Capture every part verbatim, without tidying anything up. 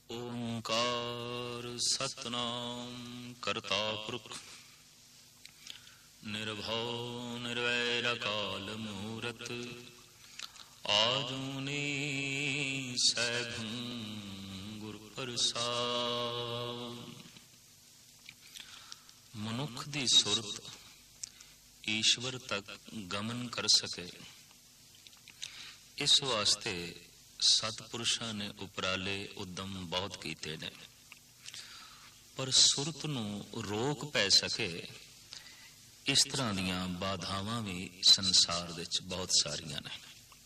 ਓਂਕਾਰ ਸਤਿਨਾਮ ਕਰਤਾ ਪੁਰਖ ਨਿਰਭਉ ਨਿਰਵੈਰ ਅਕਾਲ ਮੂਰਤ ਆਜੂਨੀ ਸੈਭੰ ਗੁਰ ਪ੍ਰਸਾਦਿ। ਮਨੁੱਖ ਦੀ ਸੁਰਤ ਈਸ਼ਵਰ ਤੱਕ ਗਮਨ ਕਰ ਸਕੇ, ਇਸ ਵਾਸਤੇ ਸਤਿਪੁਰਸ਼ਾਂ ਨੇ ਉਪਰਾਲੇ ਉਦਮ ਬਹੁਤ ਕੀਤੇ ਨੇ। ਪਰ ਸੁਰਤ ਨੂੰ ਰੋਕ ਪੈ ਸਕੇ, ਇਸ ਤਰ੍ਹਾਂ ਦੀਆਂ ਬਾਧਾਵਾਂ ਵੀ ਸੰਸਾਰ ਵਿੱਚ ਬਹੁਤ ਸਾਰੀਆਂ ਨੇ।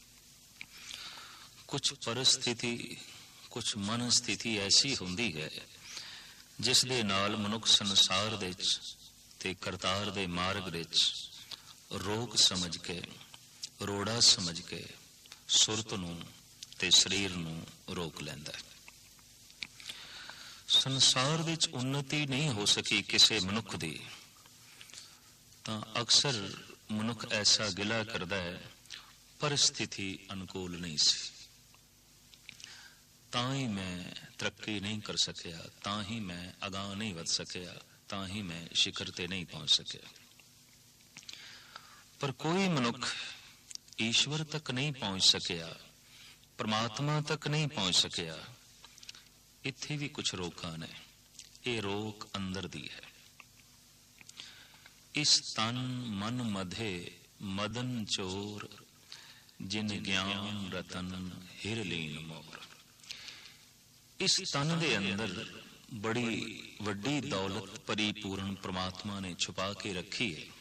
ਕੁਛ ਪਰਿਸਥਿਤੀ, ਕੁਛ ਮਨ ਸਥਿਤੀ ਐਸੀ ਹੁੰਦੀ ਹੈ ਜਿਸ ਦੇ ਨਾਲ ਮਨੁੱਖ ਸੰਸਾਰ ਵਿੱਚ ਤੇ ਕਰਤਾਰ ਦੇ ਮਾਰਗ ਵਿੱਚ ਰੋਕ ਸਮਝ ਕੇ, ਰੋੜਾ ਸਮਝ ਕੇ ਸੁਰਤ ਨੂੰ ਤੇ ਸਰੀਰ ਨੂੰ ਰੋਕ ਲੈਂਦਾ ਹੈ। ਸੰਸਾਰ ਵਿੱਚ ਉન્નਤੀ ਨਹੀਂ ਹੋ ਸਕੀ ਕਿਸੇ ਮਨੁੱਖ ਦੀ, ਤਾਂ ਅਕਸਰ ਮਨੁੱਖ ਐਸਾ ਗਿਲਾ ਕਰਦਾ ਹੈ ਪਰਿਸਥਿਤੀ ਅਨੁਕੂਲ ਨਹੀਂ ਸੀ, ਤਾਂ ਹੀ ਮੈਂ ਤਰੱਕੀ ਨਹੀਂ ਕਰ ਸਕਿਆ, ਤਾਂ ਹੀ ਮੈਂ ਅਗਾਂਹ ਨਹੀਂ ਵਧ ਸਕਿਆ, ਤਾਂ ਹੀ ਮੈਂ ਸ਼ਿਖਰ ਤੇ ਨਹੀਂ ਪਹੁੰਚ ਸਕਿਆ। ਪਰ ਕੋਈ ਮਨੁੱਖ ਈਸ਼ਵਰ ਤੱਕ ਨਹੀਂ ਪਹੁੰਚ ਸਕਿਆ, ਪਰਮਾਤਮਾ ਤੱਕ ਨਹੀਂ ਪਹੁੰਚ ਸਕਿਆ। ਇੱਥੇ ਵੀ ਕੁਛ ਰੋਕਾਂ ਨੇ। ਇਹ ਰੋਕ ਅੰਦਰ ਦੀ ਹੈ। ਇਸ ਤਨ ਮਨ ਮਧੇ ਮਦਨ ਚੋਰ, ਜਿਨ ਗਿਆਨ ਰਤਨ ਹਿਰ ਲੀਨ ਮੋਰ। ਇਸ ਤਨ ਦੇ ਅੰਦਰ ਬੜੀ ਵੱਡੀ ਦੌਲਤ ਪਰਿਪੂਰਨ ਪ੍ਰਮਾਤਮਾ ਨੇ ਛੁਪਾ ਕੇ ਰੱਖੀ ਹੈ,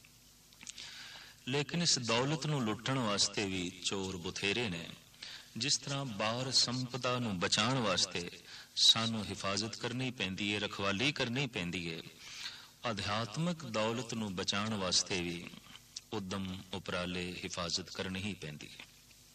ਲੇਕਿਨ ਇਸ ਦੌਲਤ ਨੂੰ ਲੁੱਟਣ ਵਾਸਤੇ ਵੀ ਚੋਰ ਬਥੇਰੇ ਨੇ। ਜਿਸ ਤਰ੍ਹਾਂ ਬਾਹਰ ਸੰਪਦਾ ਨੂੰ ਬਚਾਉਣ ਵਾਸਤੇ ਸਾਨੂੰ ਹਿਫਾਜ਼ਤ ਕਰਨੀ ਪੈਂਦੀ ਹੈ, ਰਖਵਾਲੀ ਕਰਨੀ ਪੈਂਦੀ ਹੈ, ਅਧਿਆਤਮਕ ਦੌਲਤ ਨੂੰ ਬਚਾਉਣ ਵਾਸਤੇ ਵੀ ਉਦਮ ਉਪਰਾਲੇ ਹਿਫਾਜ਼ਤ ਕਰਨੀ ਹੀ ਪੈਂਦੀ ਹੈ।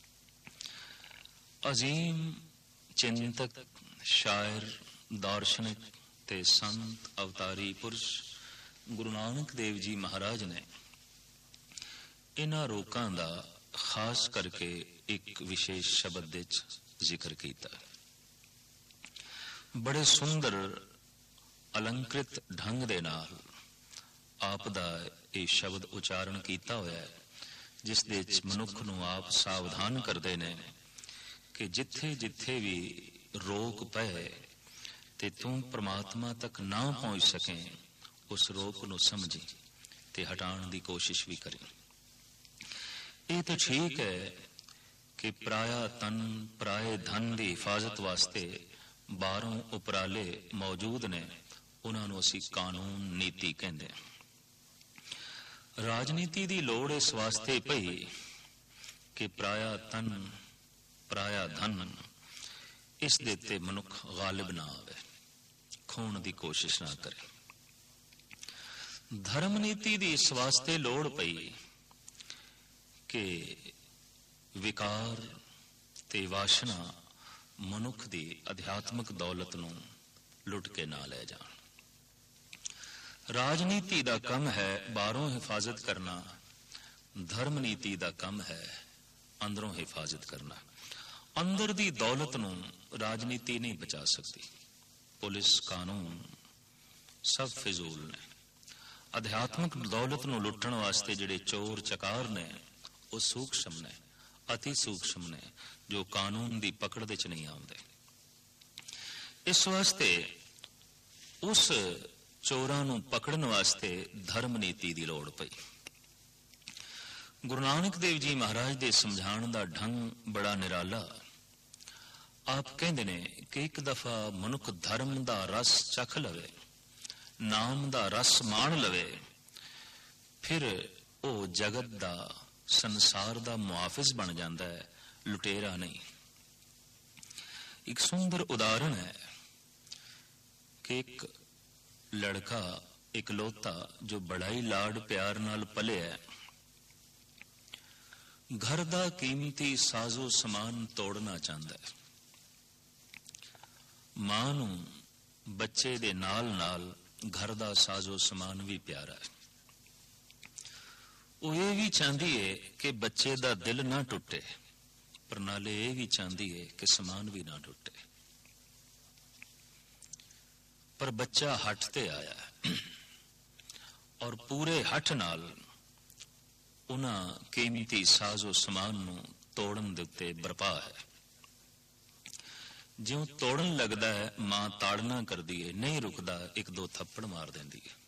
ਅਜ਼ੀਮ ਚਿੰਤਕ, ਸ਼ਾਇਰ, ਦਾਰਸ਼ਨਿਕ ਤੇ ਸੰਤ ਅਵਤਾਰੀ ਪੁਰਸ਼ ਗੁਰੂ ਨਾਨਕ ਦੇਵ ਜੀ ਮਹਾਰਾਜ ਨੇ ਇਹਨਾਂ ਰੋਕਾਂ ਦਾ ਖਾਸ ਕਰਕੇ ਇੱਕ ਵਿਸ਼ੇਸ਼ ਸ਼ਬਦ ਵਿੱਚ ਜ਼ਿਕਰ ਕੀਤਾ। ਬੜੇ ਸੁੰਦਰ ਅਲੰਕ੍ਰਿਤ ਢੰਗ ਦੇ ਨਾਲ ਆਪ ਦਾ ਇਹ ਸ਼ਬਦ ਉਚਾਰਨ ਕੀਤਾ ਹੋਇਆ ਹੈ, ਜਿਸ ਦੇ ਵਿੱਚ ਮਨੁੱਖ ਨੂੰ ਆਪ ਸਾਵਧਾਨ ਕਰਦੇ ਨੇ ਕਿ ਜਿੱਥੇ ਜਿੱਥੇ ਵੀ ਰੋਕ ਪਏ ਤੇ ਤੂੰ ਪ੍ਰਮਾਤਮਾ ਤੱਕ ਨਾ ਪਹੁੰਚ ਸਕੇ, ਉਸ ਰੋਕ ਨੂੰ ਸਮਝੀ ਤੇ ਹਟਾਉਣ ਦੀ ਕੋਸ਼ਿਸ਼ ਵੀ ਕਰੇ। ਇਹ ਤਾਂ ਠੀਕ ਹੈ ਕਿ ਪਰਾਇਆ ਤਨ, ਪਰਾਏ ਧਨ ਦੀ ਹਿਫਾਜ਼ਤ ਵਾਸਤੇ ਬਾਹਰੋਂ ਉਪਰਾਲੇ ਮੌਜੂਦ ਨੇ, ਉਹਨਾਂ ਨੂੰ ਅਸੀਂ ਕਾਨੂੰਨ, ਨੀਤੀ ਕਹਿੰਦੇ ਹਾਂ। ਰਾਜਨੀਤੀ ਦੀ ਲੋੜ ਇਸ ਵਾਸਤੇ ਪਈ ਕਿ ਪਰਾਇਆ ਤਨ, ਪਰਾਇਆ ਧਨ, ਇਸ ਦੇ ਉੱਤੇ ਮਨੁੱਖ ਗਾਲਿਬ ਨਾ ਆਵੇ, ਖੋਣ ਦੀ ਕੋਸ਼ਿਸ਼ ਨਾ ਕਰੇ। ਧਰਮ ਨੀਤੀ ਦੀ ਇਸ ਵਾਸਤੇ ਲੋੜ ਪਈ ਕਿ ਵਿਕਾਰ ਤੇ ਵਾਸ਼ਨਾ ਮਨੁੱਖ ਦੀ ਅਧਿਆਤਮਕ ਦੌਲਤ ਨੂੰ ਲੁੱਟ ਕੇ ਨਾ ਲੈ ਜਾਣ। ਰਾਜਨੀਤੀ ਦਾ ਕੰਮ ਹੈ ਬਾਹਰੋਂ ਹਿਫਾਜ਼ਤ ਕਰਨਾ, ਧਰਮ ਨੀਤੀ ਦਾ ਕੰਮ ਹੈ ਅੰਦਰੋਂ ਹਿਫਾਜ਼ਤ ਕਰਨਾ। ਅੰਦਰ ਦੀ ਦੌਲਤ ਨੂੰ ਰਾਜਨੀਤੀ ਨਹੀਂ ਬਚਾ ਸਕਦੀ। ਪੁਲਿਸ, ਕਾਨੂੰਨ ਸਭ ਫਿਜ਼ੂਲ ਨੇ। ਅਧਿਆਤਮਕ ਦੌਲਤ ਨੂੰ ਲੁੱਟਣ ਵਾਸਤੇ ਜਿਹੜੇ ਚੋਰ ਚਕਾਰ ਨੇ ਉਹ ਸੂਖਸ਼ਮ ਨੇ, ਅਤੀ ਸੂਖਸ਼ਮ ਨੇ, ਜੋ ਕਾਨੂੰਨ ਦੀ ਪਕੜ ਵਿੱਚ ਨਹੀਂ ਆਉਂਦੇ। ਇਸ ਵਾਸਤੇ ਉਸ ਚੋਰਾਂ ਨੂੰ ਪਕੜਨ ਵਾਸਤੇ ਧਰਮ ਨੀਤੀ ਦੀ ਲੋੜ ਪਈ। ਗੁਰੂ ਨਾਨਕ ਦੇਵ ਜੀ ਮਹਾਰਾਜ ਦੇ ਸਮਝਾਉਣ ਦਾ ਢੰਗ ਬੜਾ ਨਿਰਾਲਾ। ਆਪ ਕਹਿੰਦੇ ਨੇ ਕਿ ਇੱਕ ਦਫਾ ਮਨੁੱਖ ਧਰਮ ਦਾ ਰਸ ਚਖ ਲਵੇ, ਨਾਮ ਦਾ ਰਸ ਮਾਣ ਲਵੇ, ਫਿਰ ਉਹ ਜਗਤ ਦਾ, ਸੰਸਾਰ ਦਾ ਮੁਹਾਫਿਜ਼ ਬਣ ਜਾਂਦਾ ਹੈ, ਲੁਟੇਰਾ ਨਹੀਂ। ਇੱਕ ਸੁੰਦਰ ਉਦਾਹਰਣ ਹੈ ਕਿ ਇੱਕ ਲੜਕਾ ਇਕਲੌਤਾ ਜੋ ਬੜਾ ਹੀ ਲਾਡ ਪਿਆਰ ਨਾਲ ਪਲਿਆ, ਘਰ ਦਾ ਕੀਮਤੀ ਸਾਜ਼ੋ ਸਮਾਨ ਤੋੜਨਾ ਚਾਹੁੰਦਾ ਹੈ। ਮਾਂ ਨੂੰ ਬੱਚੇ ਦੇ ਨਾਲ ਨਾਲ ਘਰ ਦਾ ਸਾਜ਼ੋ ਸਮਾਨ ਵੀ ਪਿਆਰਾ ਹੈ। ਉਹ ਇਹ ਵੀ ਚਾਹੁੰਦੀ ਹੈ ਕਿ ਬੱਚੇ ਦਾ ਦਿਲ ਨਾ ਟੁੱਟੇ, ਪਰ ਨਾਲੇ ਇਹ ਵੀ ਚਾਹੁੰਦੀ ਹੈ ਕਿ ਸਮਾਨ ਵੀ ਨਾ ਟੁੱਟੇ। पर बच्चा हठ ते आया और पूरे हठ नाल उन्हां कीमती साजो समान नूं तोड़न दे उत्ते बरपा है। ज्यों तोड़न लगदा है मां ताड़ना करदी है, नहीं रुकदा, एक दो थप्पड़ मार देंदी है।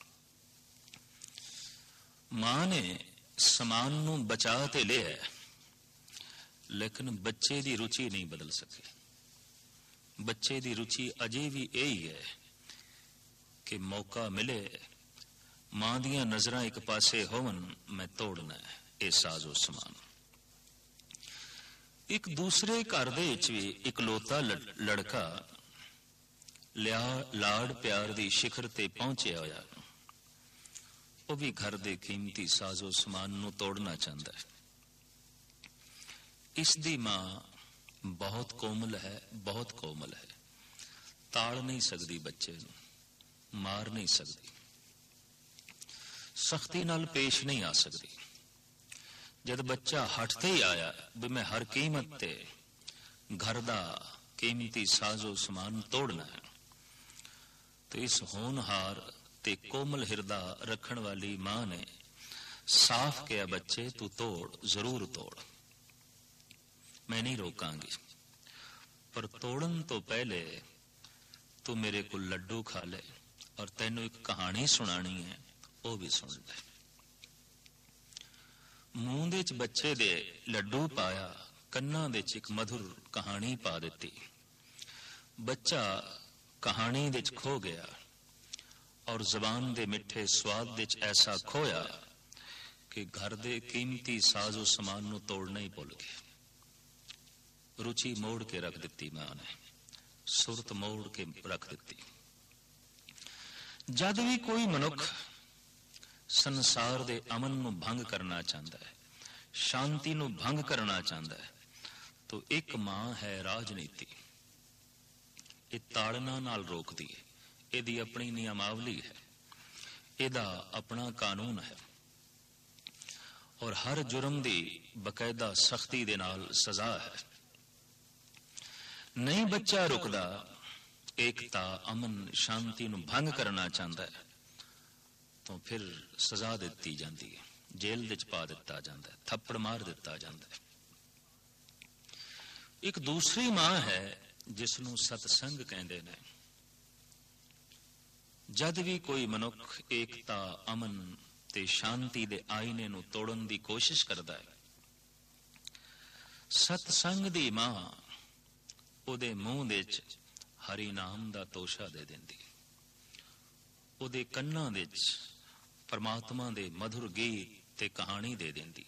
मां ने समान नूं बचा ते लिया, लेकिन बच्चे दी रुचि नहीं बदल सके। बच्चे दी रुचि अजे भी यही है कि मौका मिले, मां दियां नजरां एक पासे होवन, मैं तोड़ना है ये साजो समान। एक दूसरे घर दे विच भी इकलौता लड़का लिया लाड़ प्यार दी शिखर ते पहुंचिया होया, वो भी घर दे कीमती साजो समान नूं तोड़ना चाहता है। इस दी मां बहुत कोमल है, बहुत कोमल है, ताड़ नहीं सकती बच्चे नूं, मार नहीं सकती, सख्ती नाल पेश नहीं आ सकती। जद बच्चा हटते ही आया भी मैं हर कीमत ते घर दा कीमती साजो समान तोड़ना है, तो इस होनहार ते कोमल हिरदा रखण वाली मां ने साफ किया, बच्चे तू तोड़, जरूर तोड़, मैं नहीं रोकांगी, पर तोड़न तो पहले तू मेरे को लड्डू खा ले और तैनू एक कहानी सुनानी है, वो भी सुन ले। मूंह दे च बच्चे दे लड्डू पाया, कन्ना दे च एक मधुर कहानी पा दी। बच्चा कहानी दे च खो गया और जबान दे मिठे स्वाद दे च ऐसा खोया कि घर दे कीमती साजो समान नूं तोड़ना ही भुल गया। रुचि मोड़ के रख दी मां ने, सुरत मोड़ के रख दी। जद भी कोई मनुख संसार दे अमन नूं भंग करना चाहता है, शांति नूं भंग करना चाहता है, तो एक मां है राजनीति, ये ताड़ना नाल रोकदी है, इहदी अपनी नियमावली है, इहदा अपना कानून है और हर जुर्म दी बकायदा सख्ती दे नाल सजा है। नहीं बच्चा रुकदा, एकता अमन शांति नूं भंग करना चाहता है, तो फिर सजा दी जाती है, जेल विच पा दिता जाता है, थप्पड़ मार दिता जाता है। एक दूसरी मां है जिसनों सतसंग कहते हैं। जद भी कोई मनुख एकता अमन ते शांति दे आईने नूं तोड़न दी कोशिश करता है, सतसंग दी मां उहदे मूंह दे च हरि नाम दा तोशा दे देंदी, उहदे कन्नां दे च परमात्मा दे मधुर गीत ते कहानी दे देंदी।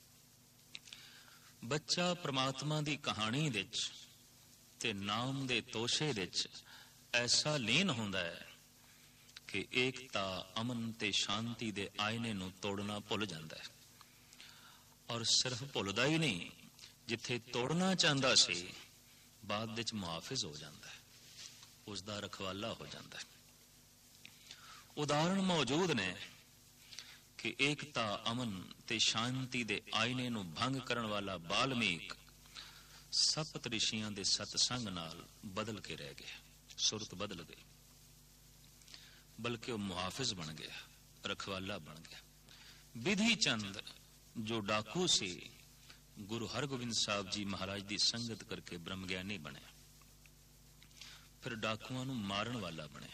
बच्चा परमात्मा दी कहानी दे च ते नाम दे तोशे दे च ऐसा लीन हुंदा है कि एकता अमन ते शांति दे आईने नूं तोड़ना भुल जांदा है। और सिर्फ भुलदा ही नहीं, जिथे तोड़ना चाहता सी बाद विच मुहाफिज हो जाता है, उसका रखवाला हो जाता है। उदाहरण मौजूद ने कि एकता अमन ते शांति दे आईने नूं भंग करन वाला बाल्मीक सप्त ऋषियां दे सतसंग नाल बदल के रह गया, सुरत बदल गई, बल्कि वह मुहाफिज बन गया, रखवाला बन गया। विधि चंद जो डाकू सी, गुरु हरगोबिंद साहब जी महाराज की संगत करके ब्रह्मज्ञानी बने, फिर डाकुआं नूं मारन वाला बने।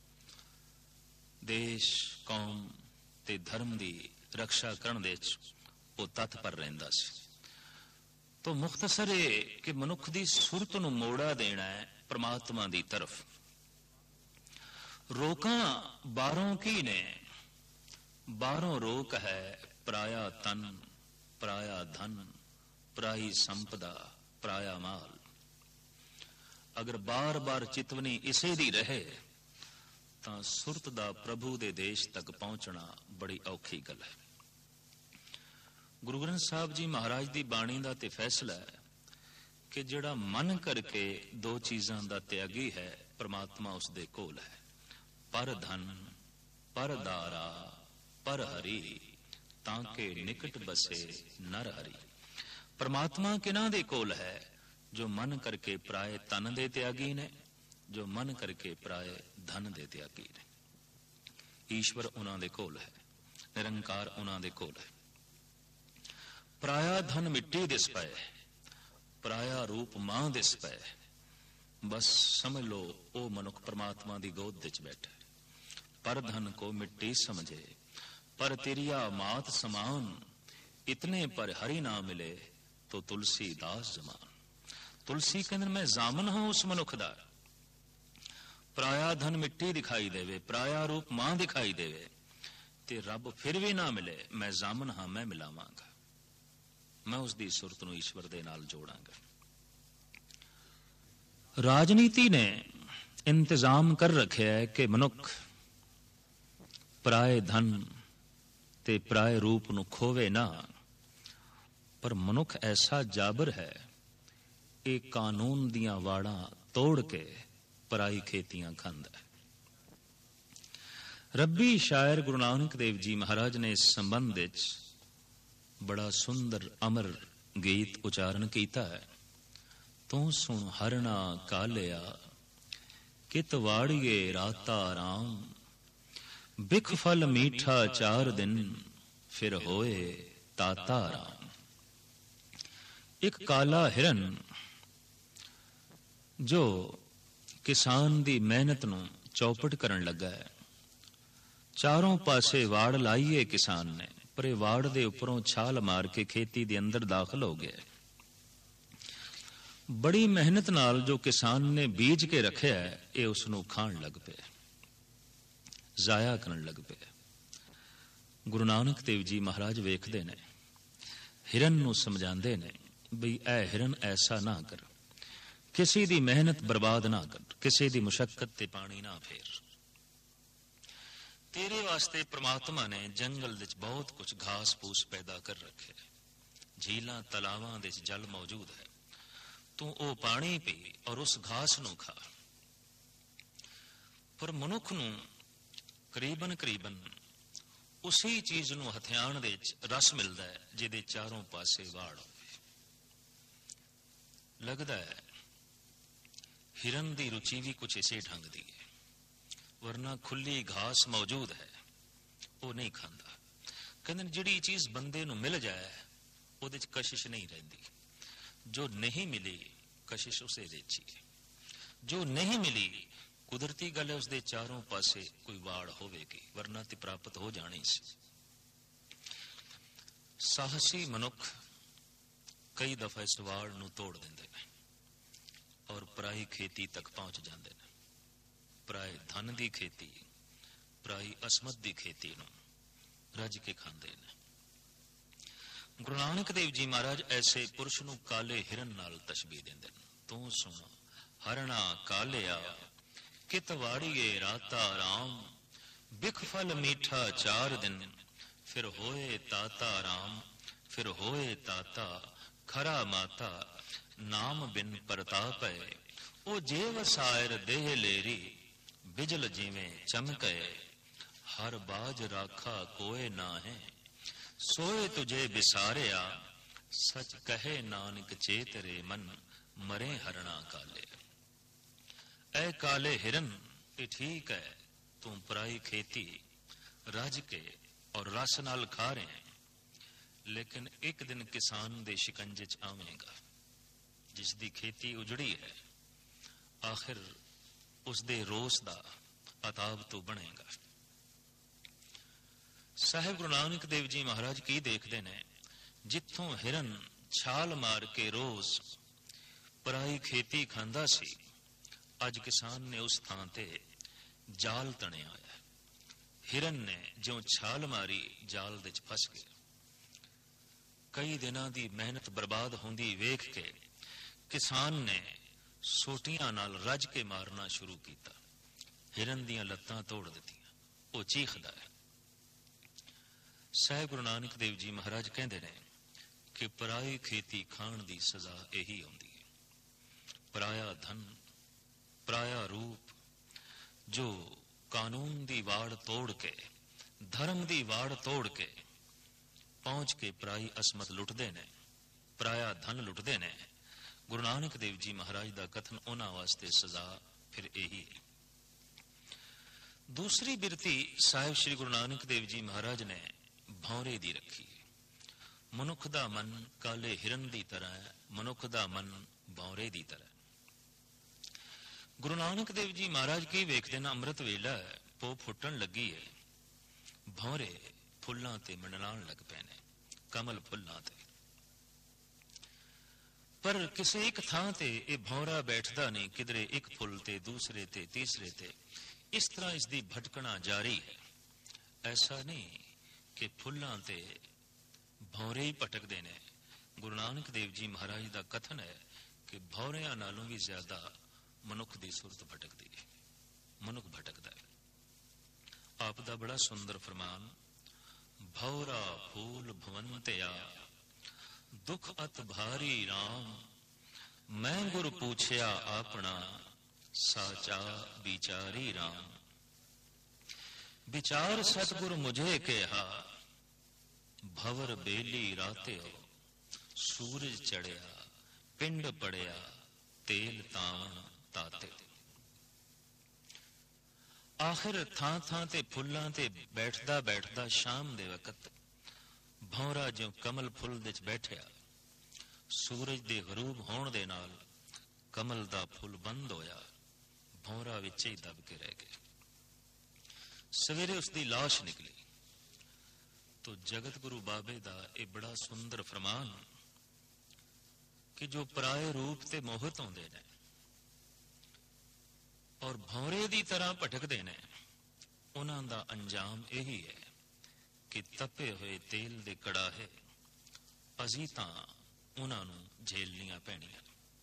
देश कौम ते धर्म की रक्षा करन दे वो तत्पर रहिंदा सी। तो मुख्तसर है कि मनुख की सुरत नूं मोड़ा देना है परमात्मा की तरफ। रोका बारों की ने, बारों रोक है पराया तन, पराया धन, पराई संपदा, पराया माल। अगर बार बार चितवनी इसे दी रहे तां सुरत दा प्रभु दे देश तक पहुंचना बड़ी औखी गल है। गुरु ग्रंथ साहब जी महाराज की बाणी का ते फैसला है कि जिहड़ा मन करके दो चीज़ां दा त्यागी है, परमात्मा उसदे कोल है। पर धन पर दारा पर हरि, ताके निकट बसे नर हरि। परमात्मा किना दे कोल है? जो मन करके पराए तन दे त्यागी ने, जो मन करके पराए ਧਨ ਦੇ ਤਿਆਗੀ ਨੇ। ਈਸ਼ਵਰ ਉਹਨਾਂ ਦੇ ਕੋਲ ਹੈ, ਨਿਰੰਕਾਰ ਉਹਨਾਂ ਦੇ ਕੋਲ ਹੈ। ਪਰਾਇਆ ਧਨ ਮਿੱਟੀ ਦਿਸ ਪਏ, ਪਰਾਇਆ ਰੂਪ ਮਾਂ ਦਿਸ ਪਏ। ਬਸ ਸਮਝ ਲਓ ਉਹ ਮਨੁੱਖ ਪਰਮਾਤਮਾ ਦੀ ਗੋਦ ਵਿੱਚ ਬੈਠਾ। ਪਰ ਧਨ ਕੋ ਮਿੱਟੀ ਸਮਝੇ, ਪਰ ਤੇਰੀਆ ਮਾਤ ਸਮਾਨ। ਇਤਨੇ ਪਰ ਹਰੀ ਨਾ ਮਿਲੇ ਤੋ ਤੁਲਸੀ ਦਾਸ ਜਮਾਨ। ਤੁਲਸੀ ਕਹਿੰਦੇ ਮੈਂ ਜ਼ਾਮਨ ਹਾਂ ਉਸ ਮਨੁੱਖ ਦਾ। ਪਰਾਇਆ ਧਨ ਮਿੱਟੀ ਦਿਖਾਈ ਦੇਵੇ, ਪਰਾਇਆ ਰੂਪ ਮਾਂ ਦਿਖਾਈ ਦੇਵੇ, ਤੇ ਰੱਬ ਫਿਰ ਵੀ ਨਾ ਮਿਲੇ, ਮੈਂ ਜ਼ਾਮਨ ਹਾਂ, ਮੈਂ ਮਿਲਾਵਾਂਗਾ। ਮੈਂ ਉਸ ਦੀ ਸੁਰਤ ਨੂੰ ਈਸ਼ਵਰ ਦੇ ਨਾਲ ਜੋੜਾਂਗਾ। ਰਾਜਨੀਤੀ ਨੇ ਇੰਤਜ਼ਾਮ ਕਰ ਰੱਖਿਆ ਹੈ ਕਿ ਮਨੁੱਖ ਪਰਾਏ ਧਨ ਤੇ ਪਰਾਏ ਰੂਪ ਨੂੰ ਖੋਵੇ ਨਾ। ਪਰ ਮਨੁੱਖ ਐਸਾ ਜਾਬਰ ਹੈ, ਇਹ ਕਾਨੂੰਨ ਦੀਆਂ ਵਾੜਾਂ ਤੋੜ ਕੇ ਪਰਾਈ ਖੇਤੀਆਂ ਖਾਂਦਾ ਹੈ। ਰੱਬੀ ਸ਼ਾਇਰ ਗੁਰੂ ਨਾਨਕ ਦੇਵ ਜੀ ਮਹਾਰਾਜ ਨੇ ਇਸ ਸੰਬੰਧ ਵਿੱਚ ਬੜਾ ਸੁੰਦਰ ਅਮਰ ਗੀਤ ਉਚਾਰਨ ਕੀਤਾ ਹੈ। ਤੂੰ ਸੁਣ ਹਰਣਾ ਕਾਲਿਆ, ਕਿਤ ਵਾੜੀਏ ਰਾਤਾ ਰਾਮ। ਬਿਖ ਫਲ ਮੀਠਾ ਚਾਰ ਦਿਨ, ਫਿਰ ਹੋਏ ਤਾਤਾ ਰਾਮ। ਇੱਕ ਕਾਲਾ ਹਿਰਨ ਜੋ ਕਿਸਾਨ ਦੀ ਮਿਹਨਤ ਨੂੰ ਚੌਪਟ ਕਰਨ ਲੱਗਾ ਹੈ। ਚਾਰੋਂ ਪਾਸੇ ਵਾੜ ਲਾਈਏ ਕਿਸਾਨ ਨੇ, ਪਰ ਇਹ ਵਾੜ ਦੇ ਉੱਪਰੋਂ ਛਾਲ ਮਾਰ ਕੇ ਖੇਤੀ ਦੇ ਅੰਦਰ ਦਾਖਲ ਹੋ ਗਿਆ। ਬੜੀ ਮਿਹਨਤ ਨਾਲ ਜੋ ਕਿਸਾਨ ਨੇ ਬੀਜ ਕੇ ਰੱਖਿਆ ਹੈ, ਇਹ ਉਸ ਨੂੰ ਖਾਣ ਲੱਗ ਪਿਆ, ਜ਼ਾਇਆ ਕਰਨ ਲੱਗ ਪਿਆ। ਗੁਰੂ ਨਾਨਕ ਦੇਵ ਜੀ ਮਹਾਰਾਜ ਵੇਖਦੇ ਨੇ, ਹਿਰਨ ਨੂੰ ਸਮਝਾਉਂਦੇ ਨੇ ਬਈ ਐ ਹਿਰਨ ਐਸਾ ਨਾ ਕਰ, ਕਿਸੇ ਦੀ ਮਿਹਨਤ ਬਰਬਾਦ ਨਾ ਕਰ, ਕਿਸੇ ਦੀ ਮੁਸ਼ੱਕਤ ਤੇ ਪਾਣੀ ਨਾ ਫੇਰ। ਤੇਰੇ ਵਾਸਤੇ ਪ੍ਰਮਾਤਮਾ ਨੇ ਜੰਗਲ ਵਿੱਚ ਬਹੁਤ ਕੁਝ ਘਾਸ ਫੂਸ ਪੈਦਾ ਕਰ ਰੱਖਿਆ, ਝੀਲਾਂ ਤਲਾਵਾਂ ਦੇ ਜਲ ਮੌਜੂਦ ਹੈ। ਤੂੰ ਉਹ ਪਾਣੀ ਪੀ ਔਰ ਉਸ ਘਾਸ ਨੂੰ ਖਾ। ਪਰ ਮਨੁੱਖ ਨੂੰ ਕਰੀਬਨ ਕਰੀਬਨ ਉਸੇ ਚੀਜ਼ ਨੂੰ ਹਥਿਆਣ ਦੇ ਵਿੱਚ ਰਸ ਮਿਲਦਾ ਹੈ ਜਿਹਦੇ ਚਾਰੋਂ ਪਾਸੇ ਵਾੜ ਹੋਵੇ। ਲੱਗਦਾ ਹੈ ਹਿਰਨ ਦੀ ਰੁਚੀ ਵੀ ਕੁਛ ਇਸੇ ਢੰਗ ਦੀ ਹੈ, ਵਰਨਾ ਖੁੱਲੀ ਘਾਸ ਮੌਜੂਦ ਹੈ ਉਹ ਨਹੀਂ ਖਾਂਦਾ। ਕਹਿੰਦੇ ਜਿਹੜੀ ਚੀਜ਼ ਬੰਦੇ ਨੂੰ ਮਿਲ ਜਾਏ ਉਹਦੇ ਚ ਕਸ਼ਿਸ਼ ਨਹੀਂ ਰਹਿੰਦੀ। ਜੋ ਨਹੀਂ ਮਿਲੀ ਕਸ਼ਿਸ਼ ਉਸੇ ਵਿੱਚ ਹੀ। ਜੋ ਨਹੀਂ ਮਿਲੀ ਕੁਦਰਤੀ ਗੱਲ ਹੈ, ਉਸਦੇ ਚਾਰੋਂ ਪਾਸੇ ਕੋਈ ਵਾੜ ਹੋਵੇਗੀ, ਵਰਨਾ ਤੇ ਪ੍ਰਾਪਤ ਹੋ ਜਾਣੀ ਸੀ। ਸਾਹਸੀ ਮਨੁੱਖ ਕਈ ਦਫਾ ਇਸ ਵਾੜ ਨੂੰ ਤੋੜ ਦਿੰਦੇ ਨੇ ਔਰ ਪਰਾਈ ਖੇਤੀ ਤੱਕ ਪਹੁੰਚ ਜਾਂਦੇ ਨੇ। ਪਰਾਏ ਧਨ ਦੀ ਖੇਤੀ, ਪਰਾਈ ਅਸਮਤ ਦੀ ਖੇਤੀ ਨੂੰ ਰੱਜ ਕੇ ਖਾਂਦੇ ਨੇ। ਗੁਰੂ ਨਾਨਕ ਦੇਵ ਜੀ ਮਹਾਰਾਜ ਐਸੇ ਪੁਰਸ਼ ਨੂੰ ਕਾਲੇ ਹਿਰਨ ਨਾਲ ਤਸ਼ਬੀਹ ਦਿੰਦੇ ਨੇ। ਤੂੰ ਸੁਣ ਹਰਣਾ ਕਾਲਿਆ, ਕਿਤ ਵਾੜੀਏ ਰਾਤਾ ਰਾਮ। ਬਿਖ ਫਲ ਮੀਠਾ ਚਾਰ ਦਿਨ, ਫਿਰ ਹੋਏ ਤਾਤਾ ਰਾਮ। ਫਿਰ ਹੋਏ ਤਾਤਾ ਖਰਾ ਮਾਤਾ, ਨਾਮ ਬਿਨ ਪ੍ਰਤਾਪ ਹੈ। ਉਹ ਜੇ ਵਸਾਇਰ ਦੇਹ ਲੇਰੀ, ਬਿਜਲ ਜਿਵੇਂ ਚਮਕੇ। ਹਰ ਬਾਜ ਰਾਖਾ ਕੋਏ ਨਾ ਹੈ, ਸੋਏ ਤੁਝੇ ਬਿਸਾਰਿਆ। ਸਚ ਕਹੇ ਨਾਨਕ ਚੇਤਰੇ ਮਨ, ਮਰੇ ਹਰਣਾ ਕਾਲੇ। ਐ ਕਾਲੇ ਹਿਰਨ, ਇਹ ਠੀਕ ਹੈ ਤੂੰ ਪਰਾਈ ਖੇਤੀ ਰੱਜ ਕੇ ਔਰ ਰਸ ਨਾਲ ਖਾ ਰਹੇ, ਲੇਕਿਨ ਇੱਕ ਦਿਨ ਕਿਸਾਨ ਦੇ ਸ਼ਿਕੰਜੇ ਚ ਆਵੇਂਗਾ ਜਿਸ ਦੀ ਖੇਤੀ ਉਜੜੀ ਹੈ। ਆਖਿਰ ਉਸ ਦੇ ਰੋਸ ਦਾ ਅਤਾਬ ਤੂੰ ਬਣੇਗਾ। ਸਾਹਿਬ ਗੁਰੂ ਨਾਨਕ ਦੇਵ ਜੀ ਮਹਾਰਾਜ ਕੀ ਦੇਖਦੇ ਨੇ, ਜਿੱਥੋਂ ਹਿਰਨ ਛਾਲ ਮਾਰ ਕੇ ਰੋਜ਼ ਪਰਾਈ ਖੇਤੀ ਖਾਂਦਾ ਸੀ, ਅੱਜ ਕਿਸਾਨ ਨੇ ਉਸ ਥਾਂ ਤੇ ਜਾਲ ਤਣਿਆ ਹੋਇਆ। ਹਿਰਨ ਨੇ ਜਿਉਂ ਛਾਲ ਮਾਰੀ, ਜਾਲ ਦੇ ਚ ਫਸ ਗਿਆ। ਕਈ ਦਿਨਾਂ ਦੀ ਮਿਹਨਤ ਬਰਬਾਦ ਹੁੰਦੀ ਵੇਖ ਕੇ ਕਿਸਾਨ ਨੇ ਸੋਟੀਆਂ ਨਾਲ ਰੱਜ ਕੇ ਮਾਰਨਾ ਸ਼ੁਰੂ ਕੀਤਾ। ਹਿਰਨ ਦੀਆਂ ਲੱਤਾਂ ਤੋੜ ਦਿੱਤੀਆਂ, ਉਹ ਚੀਖਦਾ ਹੈ। ਸਾਹਿਬ ਗੁਰੂ ਨਾਨਕ ਦੇਵ ਜੀ ਮਹਾਰਾਜ ਕਹਿੰਦੇ ਨੇ ਕਿ ਪਰਾਈ ਖੇਤੀ ਖਾਣ ਦੀ ਸਜ਼ਾ ਇਹੀ ਹੁੰਦੀ ਹੈ। ਪਰਾਇਆ ਧਨ, ਪਰਾਇਆ ਰੂਪ, ਜੋ ਕਾਨੂੰਨ ਦੀ ਵਾੜ ਤੋੜ ਕੇ, ਧਰਮ ਦੀ ਵਾੜ ਤੋੜ ਕੇ ਪਹੁੰਚ ਕੇ ਪਰਾਈ ਅਸਮਤ ਲੁੱਟਦੇ ਨੇ, ਪਰਾਇਆ ਧਨ ਲੁੱਟਦੇ ਨੇ। ਗੁਰੂ ਨਾਨਕ ਦੇਵ ਜੀ ਮਹਾਰਾਜ ਦਾ ਕਥਨ ਉਹਨਾਂ ਵਾਸਤੇ ਸਜ਼ਾ ਫਿਰ ਇਹੀ ਹੈ। ਦੂਸਰੀ ਬਿਰਤੀ ਸਾਹਿਬ ਸ੍ਰੀ ਗੁਰੂ ਨਾਨਕ ਦੇਵ ਜੀ ਮਹਾਰਾਜ ਨੇ ਭੌਰੇ ਦੀ ਰੱਖੀ। ਮਨੁੱਖ ਦਾ ਮਨ ਕਾਲੇ ਹਿਰਨ ਦੀ ਤਰ੍ਹਾਂ ਹੈ, ਮਨੁੱਖ ਦਾ ਮਨ ਭੌਰੇ ਦੀ ਤਰ੍ਹਾਂ। ਗੁਰੂ ਨਾਨਕ ਦੇਵ ਜੀ ਮਹਾਰਾਜ ਕੀ ਵੇਖਦੇ ਨਾ, ਅੰਮ੍ਰਿਤ ਵੇਲਾ ਹੈ, ਪੋ ਫੁੱਟਣ ਲੱਗੀ ਹੈ, ਭੌਰੇ ਫੁੱਲਾਂ ਤੇ ਮੰਡਲਾਉਣ ਲੱਗ ਪਏ ਨੇ, ਕਮਲ ਫੁੱਲਾਂ ਤੇ। ਪਰ ਕਿਸੇ ਇੱਕ ਥਾਂ ਤੇ ਇਹ ਭੌਰਾ ਬੈਠਦਾ ਨਹੀਂ, ਕਿਧਰੇ ਇੱਕ ਫੁੱਲ ਤੇ, ਦੂਸਰੇ ਤੇ, ਤੀਸਰੇ ਤੇ। ਇਸ ਤਰ੍ਹਾਂ ਇਸ ਦੀ ਭਟਕਣਾ ਜਾਰੀ ਹੈ। ਐਸਾ ਨਹੀਂ ਕਿ ਫੁੱਲਾਂ ਤੇ ਭੌਰੇ ਹੀ ਭਟਕਦੇ ਨੇ। ਗੁਰੂ ਨਾਨਕ ਦੇਵ ਜੀ ਮਹਾਰਾਜ ਦਾ ਕਥਨ ਹੈ ਕਿ ਭੌਰਿਆਂ ਨਾਲੋਂ ਵੀ ਜ਼ਿਆਦਾ ਮਨੁੱਖ ਦੀ ਸੁਰਤ ਭਟਕਦੀ ਹੈ, ਮਨੁੱਖ ਭਟਕਦਾ ਹੈ। ਆਪ ਦਾ ਬੜਾ ਸੁੰਦਰ ਫਰਮਾਨ, ਭੌਰਾ ਫੂਲ ਭਵੰਤਿਆ ਦੁਖ ਅਤ ਭਾਰੀ ਰਾਮ, ਮੈਂ ਗੁਰ ਪੁੱਛਿਆ ਆਪਣਾ ਸਾਚਾ ਵਿਚਾਰੀ ਰਾਮ। ਵਿਚਾਰ ਸਤਿਗੁਰ ਮੁਝੇ ਕਿਹਾ, ਭਵਰ ਬੇਲੀ ਰਾਤਿਓ, ਸੂਰਜ ਚੜਿਆ ਪਿੰਡ ਪੜਿਆ, ਤੇਲ ਤਾਵਣ ਤਾਤੇ। ਆਖਿਰ ਥਾਂ ਥਾਂ ਤੇ ਫੁੱਲਾਂ ਤੇ ਬੈਠਦਾ ਬੈਠਦਾ ਸ਼ਾਮ ਦੇ ਵਕਤ ਭੌਰਾ ਜਿਉਂ ਕਮਲ ਫੁੱਲ ਵਿੱਚ ਬੈਠਿਆ, ਸੂਰਜ ਦੇ ਗਰੂਬ ਹੋਣ ਦੇ ਨਾਲ ਕਮਲ ਦਾ ਫੁੱਲ ਬੰਦ ਹੋਇਆ, ਭੌਰਾ ਵਿੱਚ ਹੀ ਦਬ ਕੇ ਰਹਿ ਗਿਆ। ਸਵੇਰੇ ਉਸ ਦੀ ਲਾਸ਼ ਨਿਕਲੀ ਤੋ ਜਗਤ ਗੁਰੂ ਬਾਬੇ ਦਾ ਇਹ ਬੜਾ ਸੁੰਦਰ ਫਰਮਾਨ ਕਿ ਜੋ ਪਰਾਏ ਰੂਪ ਤੇ ਮੋਹਿਤ ਹੁੰਦੇ ਨੇ ਔਰ ਭੌਰੇ ਦੀ ਤਰ੍ਹਾਂ ਭਟਕਦੇ ਨੇ, ਉਹਨਾਂ ਦਾ ਅੰਜਾਮ ਇਹੀ ਹੈ ਕਿ ਤਪੇ ਹੋਏ ਤੇਲ ਦੇ ਕੜਾਹੇ ਅਸੀਂ ਤਾਂ ਉਹਨਾਂ ਨੂੰ ਝੇਲਣੀਆਂ ਪੈਣੀਆਂ।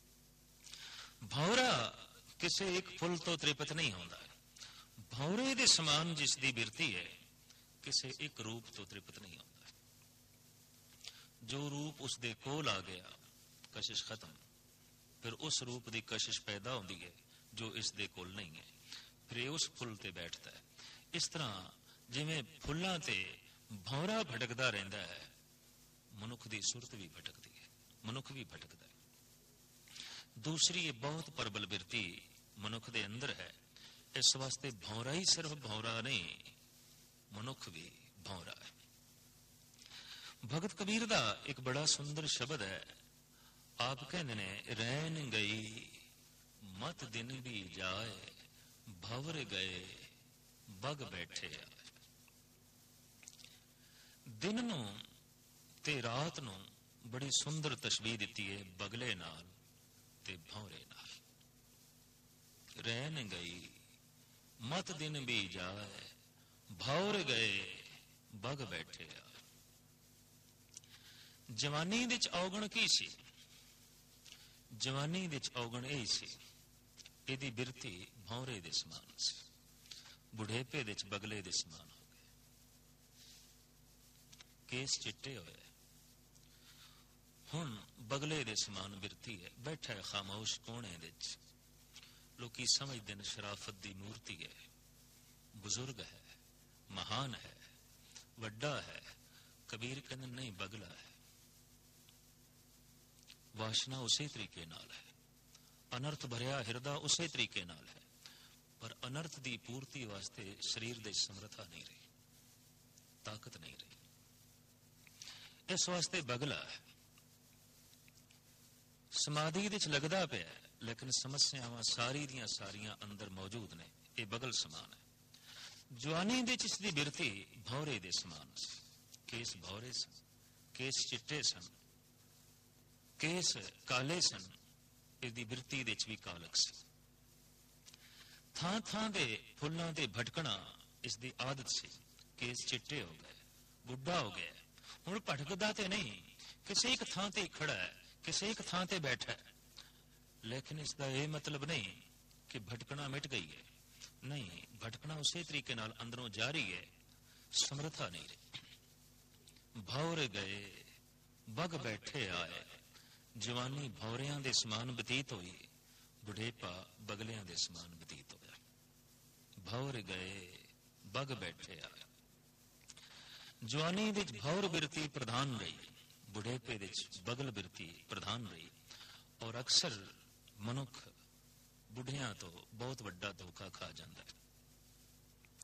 ਭੌਰਾ ਕਿਸੇ ਇੱਕ ਫੁੱਲ ਤੋਂ ਤ੍ਰਿਪਤ ਨਹੀਂ ਹੁੰਦਾ। ਭੌਰੇ ਦੇ ਸਮਾਨ ਜਿਸ ਦੀ ਬਿਰਤੀ ਹੈ, ਕਿਸੇ ਇੱਕ ਰੂਪ ਤੋਂ ਤ੍ਰਿਪਤ ਨਹੀਂ ਹੁੰਦਾ। ਜੋ ਰੂਪ ਉਸ ਦੇ ਕੋਲ ਆ ਗਿਆ, ਕਸ਼ਿਸ਼ ਖਤਮ। ਫਿਰ ਉਸ ਰੂਪ ਦੀ ਕਸ਼ਿਸ਼ ਪੈਦਾ ਹੁੰਦੀ ਹੈ ਜੋ ਇਸ ਦੇ ਕੋਲ ਨਹੀਂ ਹੈ, ਫਿਰ ਇਹ ਉਸ ਫੁੱਲ ਤੇ ਬੈਠਦਾ ਹੈ। ਇਸ ਤਰ੍ਹਾਂ ਜਿਵੇਂ ਫੁੱਲਾਂ ਤੇ ਭੌਰਾ ਭਟਕਦਾ ਰਹਿੰਦਾ ਹੈ, ਮਨੁੱਖ ਦੀ ਸੁਰਤ ਵੀ ਭਟਕਦੀ ਹੈ, ਮਨੁੱਖ ਵੀ ਭਟਕਦਾ ਹੈ। ਦੂਸਰੀ ਇਹ ਬਹੁਤ ਪ੍ਰਬਲ ਬਿਰਤੀ ਮਨੁੱਖ ਦੇ ਅੰਦਰ ਹੈ। ਇਸ ਵਾਸਤੇ ਭੌਰਾ ਹੀ ਸਿਰਫ ਭੌਰਾ ਨਹੀਂ, ਮਨੁੱਖ ਵੀ ਭੌਰਾ ਹੈ। ਭਗਤ ਕਬੀਰ ਦਾ ਇੱਕ ਬੜਾ ਸੁੰਦਰ ਸ਼ਬਦ ਹੈ। ਆਪ ਕਹਿੰਦੇ ਨੇ, ਰਹਿਣ ਗਈ ਮਤ ਦਿਨ ਵੀ ਜਾਏ, ਭਵਰ ਗਏ ਬਗ ਬੈਠੇ ਆ। ਦਿਨ ਨੂੰ ਤੇ ਰਾਤ ਨੂੰ ਬੜੀ ਸੁੰਦਰ ਤਸ਼ਬੀਹ ਦਿੱਤੀ ਹੈ, ਬਗਲੇ ਨਾਲ ਤੇ ਭੌਰੇ ਨਾਲ। ਰਹਿਣ ਗਈ ਮਤ ਦਿਨ ਵੀ ਜਾਏ, ਭੌਰ ਗਏ ਬਗ ਬੈਠੇ ਆ। ਜਵਾਨੀ ਵਿੱਚ ਔਗਣ ਕੀ ਸੀ? ਜਵਾਨੀ ਵਿੱਚ ਔਗਣ ਇਹ ਸੀ, ਇਹਦੀ ਬਿਰਤੀ ਭੌਰੇ ਦੇ ਸਮਾਨ ਸੀ। ਬੁਢੇਪੇ ਵਿੱਚ ਬਗਲੇ ਦੇ ਸਮਾਨ ਹੋ ਗਏ, ਕੇਸ ਚਿੱਟੇ ਹੋਏ, ਹੁਣ ਬਗਲੇ ਦੇ ਸਮਾਨ ਬਿਰਤੀ ਹੈ। ਬੈਠਾ ਹੈ ਖਾਮੋਸ਼ ਕੋਣੇ ਵਿੱਚ, ਲੋਕੀ ਸਮਝਦੇ ਨੇ ਸ਼ਰਾਫਤ ਦੀ ਮੂਰਤੀ ਹੈ, ਬਜ਼ੁਰਗ ਹੈ, ਮਹਾਨ ਹੈ, ਵੱਡਾ ਹੈ। ਕਬੀਰ ਕਹਿੰਦੇ ਨਹੀਂ, ਬਗਲਾ ਹੈ। ਵਾਸ਼ਨਾ ਉਸੇ ਤਰੀਕੇ ਨਾਲ ਹੈ, ਅਨਰਥ ਭਰਿਆ ਹਿਰਦਾ ਉਸੇ ਤਰੀਕੇ ਨਾਲ ਹੈ, ਪਰ ਅਨਰਥ ਦੀ ਪੂਰਤੀ ਵਾਸਤੇ ਸਰੀਰ ਦੇ ਸਮਰੱਥਾ ਨਹੀਂ ਰਹੀ, ਤਾਕਤ ਨਹੀਂ ਰਹੀ। ਇਸ ਵਾਸਤੇ ਬਗਲਾ ਹੈ। ਸਮਾਧੀ ਵਿੱਚ ਲੱਗਦਾ ਪਿਆ, ਲੇਕਿਨ ਸਮੱਸਿਆਵਾਂ ਸਾਰੀ ਦੀਆਂ ਸਾਰੀਆਂ ਅੰਦਰ ਮੌਜੂਦ ਨੇ। ਇਹ ਬਗਲ ਸਮਾਨ ਹੈ। ਜਵਾਨੀ ਵਿੱਚ ਇਸ ਦੀ ਬਿਰਤੀ ਭੌਰੇ ਦੇ ਸਮਾਨ ਸੀ। ਕੇਸ ਭੌਰੇ ਸਨ, ਕੇਸ ਚਿੱਟੇ ਸਨ, ਕੇਸ ਕਾਲੇ ਸਨ, ਇਹਦੀ ਬਿਰਤੀ ਵਿੱਚ ਵੀ ਕਾਲਕ ਸੀ। ਥਾਂ ਥਾਂ ਦੇ ਫੁੱਲਾਂ ਤੇ ਭਟਕਣਾ ਇਸ ਦੀ ਆਦਤ ਸੀ। ਕੇਸ ਚਿੱਟੇ ਹੋ ਗਏ, ਬੁੱਢਾ ਹੋ ਗਿਆ, ਹੁਣ ਭਟਕਦਾ ਤੇ ਨਹੀਂ, ਕਿਸੇ ਇੱਕ ਥਾਂ ਤੇ ਖੜਾ ਹੈ, ਕਿਸੇ ਇੱਕ ਥਾਂ ਤੇ ਬੈਠਾ ਹੈ। ਲੇਕਿਨ ਇਸ ਦਾ ਇਹ ਮਤਲਬ ਨਹੀਂ ਕਿ ਭਟਕਣਾ ਮਿਟ ਗਈ ਹੈ, ਨਹੀਂ, ਭਟਕਣਾ ਉਸੇ ਤਰੀਕੇ ਨਾਲ ਅੰਦਰੋਂ ਜਾਰੀ ਹੈ, ਸਮਰੱਥਾ ਨਹੀਂ ਰਹੀ। ਭੌਰ ਗਏ ਬਗ ਬੈਠੇ ਆਏ। ਜਵਾਨੀ ਭੌਰਿਆਂ ਦੇ ਸਮਾਨ ਬਤੀਤ ਹੋਈ, ਬੁਢੇਪਾ ਬਗਲਿਆਂ ਦੇ ਸਮਾਨ ਬਤੀਤ ਹੋਇਆ। ਭੌਰ ਗਏ ਬਗ ਬੈਠੇ ਆਏ। ਜਵਾਨੀ ਵਿੱਚ ਭੌਰ ਬਿਰਤੀ ਪ੍ਰਧਾਨ ਰਹੀ, ਬੁਢੇਪੇ ਵਿੱਚ ਬਗਲ ਬਿਰਤੀ ਪ੍ਰਧਾਨ ਰਹੀ। ਔਰ ਅਕਸਰ ਮਨੁੱਖ ਬੁਢਿਆਂ ਤੋਂ ਬਹੁਤ ਵੱਡਾ ਧੋਖਾ ਖਾ ਜਾਂਦਾ ਹੈ।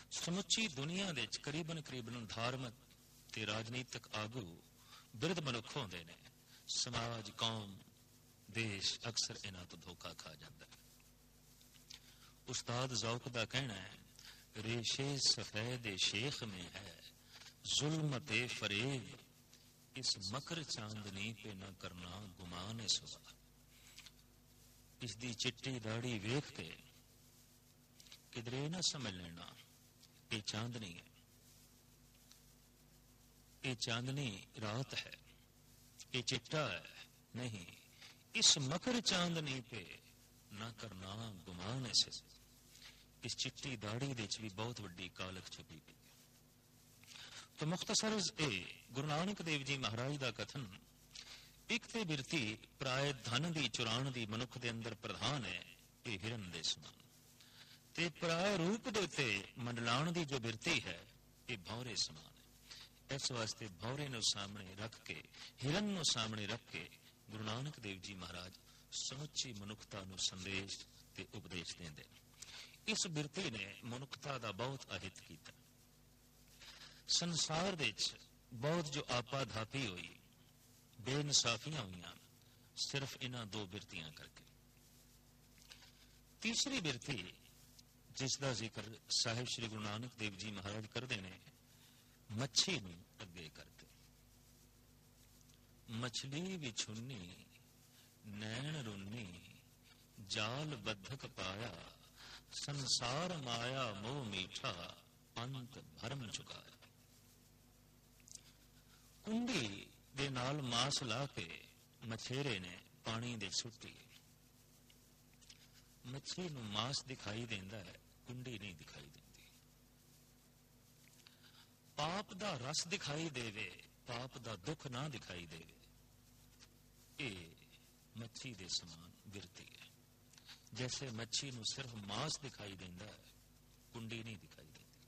ਸਮੁੱਚੀ ਦੁਨੀਆ ਦੇ ਵਿੱਚ ਕਰੀਬਨ ਕਰੀਬਨ ਧਾਰਮਿਕ ਤੇ ਰਾਜਨੀਤਿਕ ਆਗੂ ਬਿਰਧ ਮਨੁੱਖ ਹੁੰਦੇ ਨੇ। ਸਮਾਜ, ਕੌਮ, ਦੇਸ਼ ਅਕਸਰ ਇਹਨਾਂ ਤੋਂ ਧੋਖਾ ਖਾ ਜਾਂਦਾ ਹੈ। ਉਸਤਾਦ ਜ਼ੌਕ ਦਾ ਕਹਿਣਾ ਹੈ, रेशे सफेद शेख में है जुल्मते फरेब, इस मकर चांदनी पे न करना गुमान सुबह। इसकी चिट्टी दाढ़ी वेख के किधरे ना समझ लेना ये चांदनी है, ये चांदनी रात है, ये चिट्टा है नहीं। इस मकर चांदनी पे न करना गुमान से। इस चिट्टी दाढ़ी दे भी बहुत वड्डी कालख छुपी पई है। तो मुख्तसर ए गुरु नानक देव जी महाराज का कथन, एक ते बिरती प्राय धन दी चुराण दी मनुख दे अंदर प्रधान है, ये हिरन दे समान। ते प्राय रूप दे उत्ते मंडलाण दी जो बिरती है, ये भौरे समान है। इस वास्ते भौरे नूं सामने रख के, हिरन नूं सामने रख के गुरु नानक देव जी महाराज समुची मनुखता नूं संदेश ते उपदेश देंदे। इस बिरती ने मनुखता का बहुत अहित किया। संसार दे बहुत जो आपाधापी हुई, बेइंसाफियां हुई, सिर्फ इन्हां दो बिरतियां करके। तीसरी बिरती जिसका जिक्र साहिब श्री गुरु नानक देव जी महाराज करते हैं, मच्छी नूं अगे करके। मछली विछुन्नी नैन रुन्नी, जाल बद्धक पाया, संसार माया मोह मीठा, अंत भरम चुकाया। कुंडी दे नाल मास ला के मछेरे ने पानी दे सुट्टी। मछली नूं मास दिखाई देंदा है, कुंडी नहीं दिखाई देती। पाप दा रस दिखाई देवे, पाप दा दुख ना दिखाई देवे, ये मच्छी दे समान बिरती है। जैसे मच्छी नूं सिर्फ मांस दिखाई देंदा है, कुंडी नहीं दिखाई देती।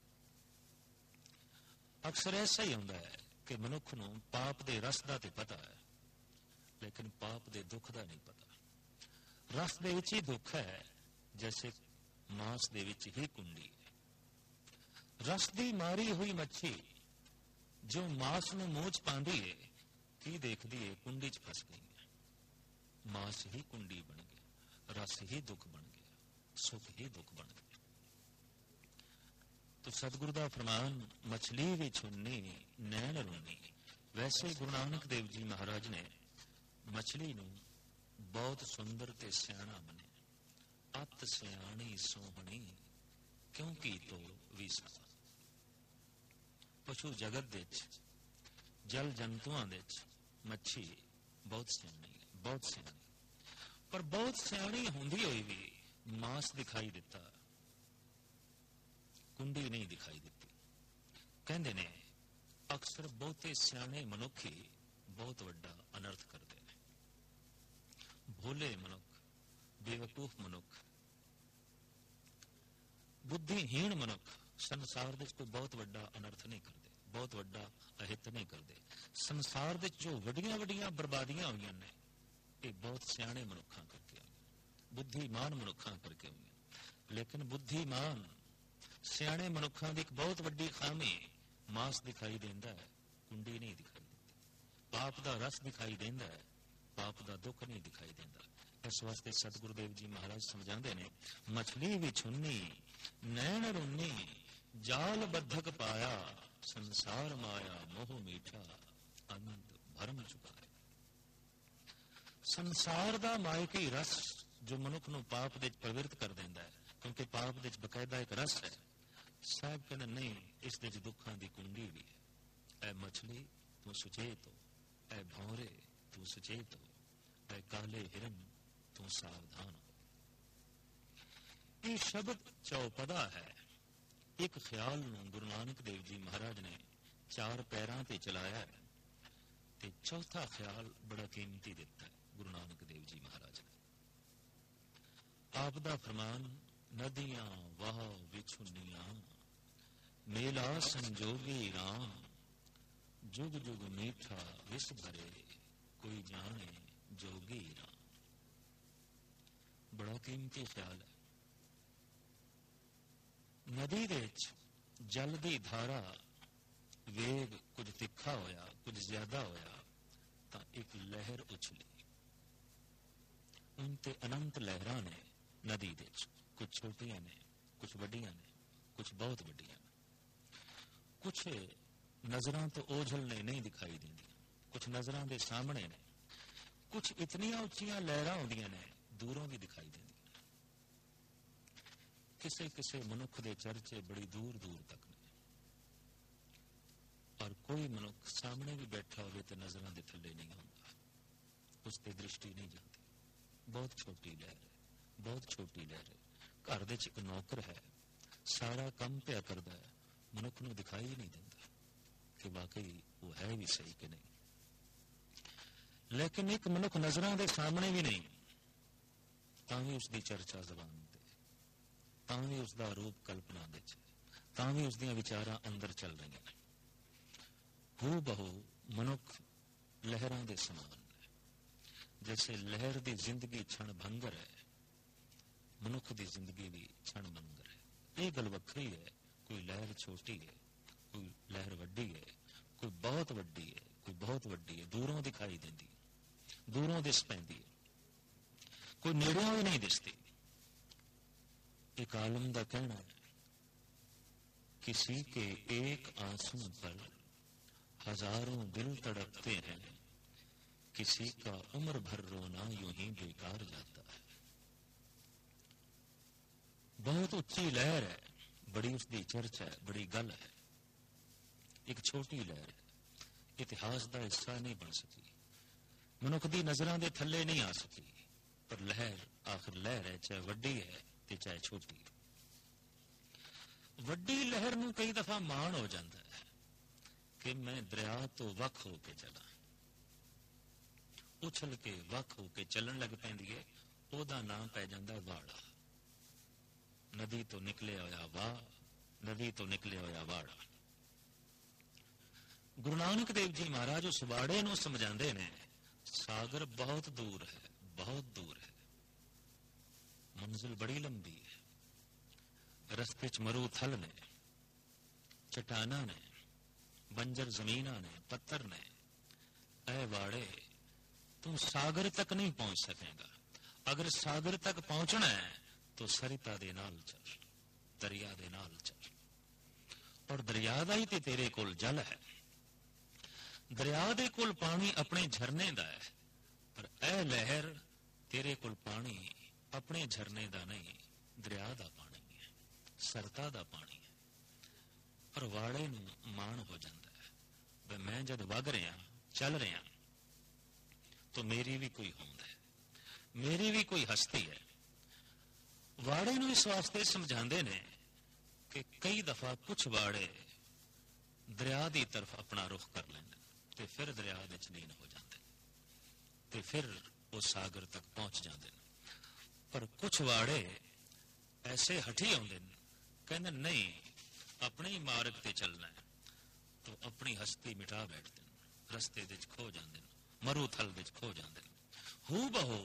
अक्सर ऐसा ही होंदा है कि मनुख नूं पाप दे रस दा ते पता है, लेकिन पाप दे दुख दा नहीं पता। रस दे विच ही दुख है, जैसे मांस दे विच ही कुंडी है। रस दी मारी हुई मच्छी जो मांस नूं मूंह च पांदी है, की देखदी है कुंडी च फस गई है। मांस ही कुंडी बन गया, रस ही दुख बन गया, सुख ही दुख बन गया। तो सतगुरु दा फरमान, मछली विछुन्नी नैन रुन्नी। वैसे गुरु नानक देव जी महाराज ने मछली नूं बहुत सुंदर ते सियाणा मने। अत सियाणी सोहणी क्योंकि तो विसा। पशु जगत दे जल जंतुआं दे मच्छी बहुत सियाणी है, बहुत सियाणी। पर बहुत सियाणी होंदी हुई भी मांस दिखाई दिता, कुंडी नहीं दिखाई देती। कहंदे ने अक्सर बहुते सियाणे मनुख ही बहुत वड्डा अनर्थ करते हैं। भोले मनुख, बेवकूफ मनुख, बुद्धिहीन मनुख संसार दे कोई बहुत वड्डा अनर्थ नहीं करते, बहुत वड्डा अहित नहीं करते। संसार दे जो वड्डियां वड्डियां बर्बादियां हुई ने, ये बहुत सियाणे मनुखा करके हुई, बुद्धिमान मनुखा करके हुई। लेकिन बुद्धिमान सियाणे मनुखा की एक बहुत वड्डी खामी, मांस दिखाई देंदा है, कुंडी नहीं दिखाई देती। पाप का रस दिखाई देंदा है, पाप का दुख नहीं दिखाई देंदा। इस वास्ते सतगुरुदेव जी महाराज समझाते ने, मछली विछुन्नी नैन रुन्नी, जाल बद्धक पाया, संसार माया मोह मीठा, अंत भरम चुकाया। संसार का मायकी रस जो मनुख नूं पाप दे प्रवृत्त कर देंदा है, क्योंकि पाप दे बकायदा एक रस है। साहब कहते नहीं, इस दे दुखों की कुंडी भी है। ऐ मछली तू सुचेत हो, ऐ भौरे तू सुचेत हो, ऐ काले हिरन तू सावधान हो। ये शब्द चौपदा है। एक ख्याल नूं गुरु नानक देव जी महाराज ने चार पैरां ते चलाया है, ते चौथा ख्याल बड़ा कीमती दिता है गुरु नानक देव जी महाराज ने। आप दा फरमान, नदियां वाह विछुनियां, मेला संजोगी राम, जुग जुग मीठा विस भरे, कोई जाने जोगी राम। बड़ा कीमती ख्याल है। नदी दे ਜਲ ਦੀ ਧਾਰਾ ਵੇਗ ਕੁਝ ਤਿੱਖਾ ਹੋਇਆ, ਕੁਝ ਜ਼ਿਆਦਾ ਹੋਇਆ ਤਾਂ ਇੱਕ ਲਹਿਰ ਉਛਲੀ। ਉਨ ਤੇ ਅਨੰਤ ਲਹਿਰਾਂ ਨੇ ਨਦੀ ਦੇ ਵਿੱਚ, ਕੁਝ ਛੋਟੀਆਂ ਨੇ, ਕੁਝ ਵੱਡੀਆਂ ਨੇ, ਕੁਝ ਬਹੁਤ ਵੱਡੀਆਂ ਨੇ, ਕੁਝ ਨਜ਼ਰਾਂ ਤੋਂ ਓਝਲ ਨੇ, ਨਹੀਂ ਦਿਖਾਈ ਦਿੰਦੀਆਂ, ਕੁਝ ਨਜ਼ਰਾਂ ਦੇ ਸਾਹਮਣੇ ਨੇ, ਕੁਝ ਇਤਨੀਆਂ ਉੱਚੀਆਂ ਲਹਿਰਾਂ ਹੁੰਦੀਆਂ ਨੇ ਦੂਰੋਂ ਵੀ ਦਿਖਾਈ ਦਿੰਦੀਆਂ। ਕਿਸੇ ਕਿਸੇ ਮਨੁੱਖ ਦੇ ਚਰਚੇ ਬੜੀ ਦੂਰ ਦੂਰ ਤੱਕ ਨੇ, ਔਰ ਕੋਈ ਮਨੁੱਖ ਸਾਹਮਣੇ ਵੀ ਬੈਠਾ ਹੋਵੇ ਤੇ ਨਜ਼ਰਾਂ ਦੇ ਥੱਲੇ ਨਹੀਂ ਹੁੰਦਾ, ਉਸ ਤੇ ਦ੍ਰਿਸ਼ਟੀ ਨਹੀਂ ਜਾਂਦੀ। ਬਹੁਤ ਛੋਟੀ ਲਹਿਰ ਹੈ, ਬਹੁਤ ਛੋਟੀ ਲਹਿਰ ਹੈ। ਘਰ ਦੇ ਚ ਇੱਕ ਨੌਕਰ ਹੈ, ਸਾਰਾ ਕੰਮ ਪਿਆ ਕਰਦਾ ਹੈ, ਮਨੁੱਖ ਨੂੰ ਦਿਖਾਈ ਹੀ ਨਹੀਂ ਦਿੰਦਾ ਕਿ ਵਾਕਈ ਉਹ ਹੈ ਵੀ ਸਹੀ ਕਿ ਨਹੀਂ। ਲੇਕਿਨ ਇੱਕ ਮਨੁੱਖ ਨਜ਼ਰਾਂ ਦੇ ਸਾਹਮਣੇ ਵੀ ਨਹੀਂ, ਤਾਂ ਵੀ ਉਸਦੀ ਚਰਚਾ ਜ਼ਬਾਨ ਤੇ, ਤਾਂ ਵੀ ਉਸਦਾ ਰੂਪ ਕਲਪਨਾ ਦੇ ਚ, ਤਾਂ ਵੀ ਉਸਦੀਆਂ ਵਿਚਾਰਾਂ ਅੰਦਰ ਚੱਲ ਰਹੀਆਂ ਨੇ। ਹੂ ਬਹੂ ਮਨੁੱਖ ਲਹਿਰਾਂ ਦੇ ਸਮਾਨ ਹੈ। ਜੈਸੇ ਲਹਿਰ ਦੀ ਜ਼ਿੰਦਗੀ ਛਣ ਭੰਗਰ ਹੈ, ਮਨੁੱਖ ਦੀ ਜ਼ਿੰਦਗੀ ਵੀ ਛਣ ਭੰਗਰ ਹੈ। ਇਹ ਗੱਲ ਵੱਖਰੀ ਹੈ, ਕੋਈ ਲਹਿਰ ਛੋਟੀ ਹੈ, ਕੋਈ ਲਹਿਰ ਵੱਡੀ ਹੈ, ਕੋਈ ਬਹੁਤ ਵੱਡੀ ਹੈ, ਕੋਈ ਬਹੁਤ ਵੱਡੀ ਹੈ, ਦੂਰੋਂ ਦਿਖਾਈ ਦਿੰਦੀ, ਦੂਰੋਂ ਦਿਸ ਪੈਂਦੀ ਹੈ, ਕੋਈ ਨੇੜਿਓਂ ਵੀ ਨਹੀਂ ਦਿਸਦੀ। एक आलम का कहना है, किसी के एक आंसू पर हजारों दिल तड़पते हैं, किसी का उम्र भर रोना यूं ही बेकार जाता है। बहुत उच्ची लहर है, बड़ी उसकी चर्चा है, बड़ी गल है। एक छोटी लहर है, इतिहास का हिस्सा नहीं बन सकी, मनुख दी नजरां दे थल्ले नहीं आ सकी, पर लहर आखिर लहर है, चाहे वड्डी है चाहे छोटी। वड्डी लहर नूं कई दफा माण हो जाता है कि मैं दरिया तो वख होके चला, उछल के वख होके चलन लग पैंदी है, ओदा नाम पै जांदा वाड़ा। नदी तो निकले होया वाह, नदी तो निकले होया वाड़ा। गुरु नानक देव जी महाराज उस वाड़े नूं समझांदे ने, सागर बहुत दूर है, बहुत दूर है, मंजिल बड़ी लंबी है, रस्ते च मरू थल ने, चट्टाना ने, बंजर जमीना ने, पत्थर ने। ऐ वाड़े, तुम सागर तक नहीं पहुंच सकेगा। अगर सागर तक पहुंचना है तो सरिता दे नाल चल, दरिया दे नाल चल, और दरिया दा ही ते तेरे कोल जल है। दरिया दे कोल पानी अपने झरने दा है, पर ऐ लहर तेरे कोल पानी अपने झरने का नहीं, दरिया का पानी है, सरता का पानी है। पर वाड़े नूं माण हो जाता है, वे मैं जब वग रहा, चल रहा, तो मेरी भी कोई होंद है, मेरी भी कोई हस्ती है। वाड़े नूं इस वास्ते समझाते ने कि कई दफा कुछ वाड़े दरिया की तरफ अपना रुख कर लेंदे ते फिर दरिया दे च लीन हो जाते, ते फिर वो सागर तक पहुंच जाते हैं। पर कुछ वाड़े ऐसे हठी आउंदे ने, कहंदे नहीं अपने ही मार्ग ते चलना है, तो अपनी हस्ती मिटा बैठते हैं, रस्ते दे खो जाते हैं, मरू थल दे खो जाते हैं। हू बहू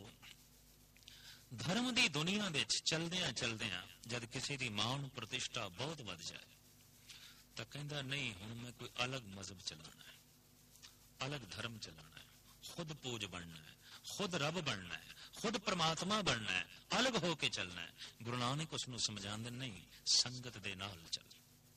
धर्म की दुनिया दे चलदियां चलदियां जद किसी की मान प्रतिष्ठा बहुत वध जाए तो कहंदा नहीं हुण मैं कोई अलग मजहब चलाना है, अलग धर्म चलाना है, खुद पूज बनना है, खुद रब बनना है, खुद परमात्मा बनना है, अलग होके चलना है। गुरु नानक उसनूं समझांदे नहीं, संगत दे नाल चल,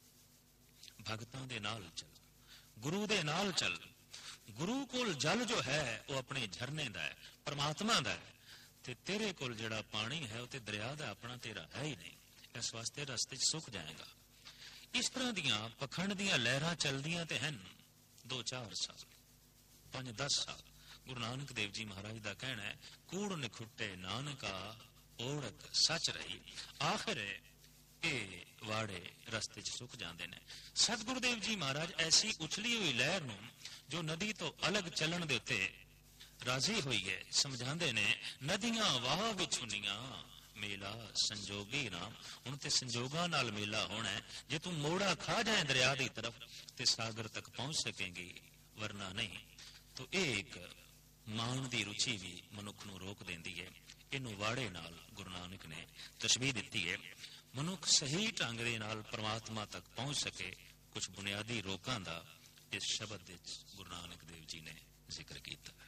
भगतां दे नाल चल, गुरु दे नाल चल। गुरु कोल जल जो है वो अपने झरने दा है, परमात्मा दा है, ते तेरे कोल जिहड़ा पानी है वो ते दरिया दा अपना तेरा है ही नहीं। इस वास्ते रस्ते च सुक जाएगा। इस तरह दियां पखंड दियां लहरां चलदियां ते हन दो चार साल, पांच दस साल। गुरु नानक देव जी महाराज का कहना है, कूड़ निखुटे नानका ओढ़क सच रही। आखिर ये वाड़े रस्ते च सुक जाते हैं। सतगुरुदेव जी महाराज ऐसी उछली हुई लहर नूं जो नदी तो अलग चलन दे उत्ते राजी हुई है समझाते ने, नदियां वाह विछुनियां मेला संजोगी राम। हुण ते संजोगा नाल मेला होना है। जे तू मोड़ा खा जाए दरिया की तरफ ते सागर तक पहुंच सकेंगी, वरना नहीं। तो एक मान की रुचि भी मनुख नूं रोक देंदी है। इनू वाड़े नाल गुरु नानक ने तशबीह दिती है। ਮਨੁੱਖ ਸਹੀ ਢੰਗ ਦੇ ਨਾਲ ਪਰਮਾਤਮਾ ਤੱਕ ਪਹੁੰਚ ਸਕੇ, ਕੁਝ ਬੁਨਿਆਦੀ ਰੋਕਾਂ ਦਾ ਇਸ ਸ਼ਬਦ ਵਿੱਚ ਗੁਰੂ ਨਾਨਕ ਦੇਵ ਜੀ ਨੇ ਜ਼ਿਕਰ ਕੀਤਾ ਹੈ।